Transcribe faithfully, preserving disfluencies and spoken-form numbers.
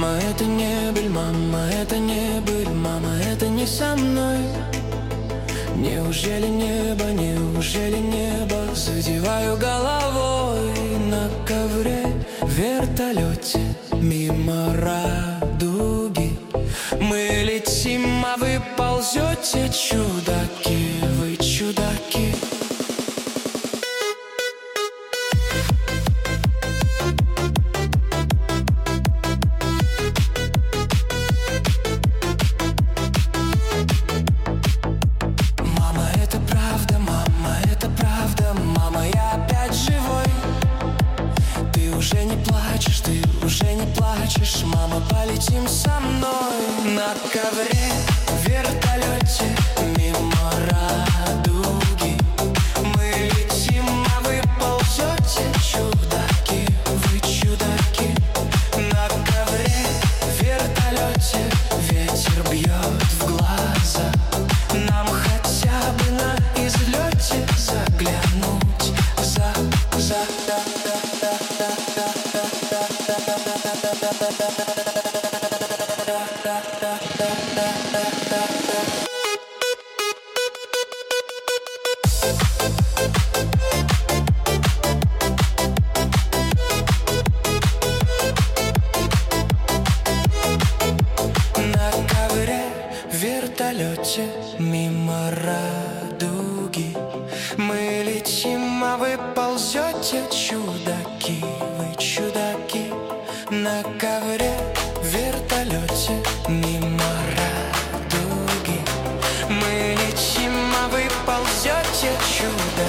Мама, это не быль, мама, это не быль, мама, это не со мной. Неужели небо, неужели небо? Задеваю головой на ковре в вертолете мимо радуги. Мы летим, а вы ползете, чудаки, вы чудаки. Уже не плачешь, ты уже не плачешь, мама, полетим со мной на ковре в вертолете мимо радуги. Мы летим, а вы ползете, чудаки, вы чудаки. На ковре в вертолете ветер бьет в глаза. Нам хотя бы на излете заглянуть за, за, да, да, да, да. На ковре в вертолете мимо радуги. Мы летим, а вы ползете, чудаки, вы чудаки. На ковре в вертолете мимо радуги. Мы летим, а вы ползете, чудаки.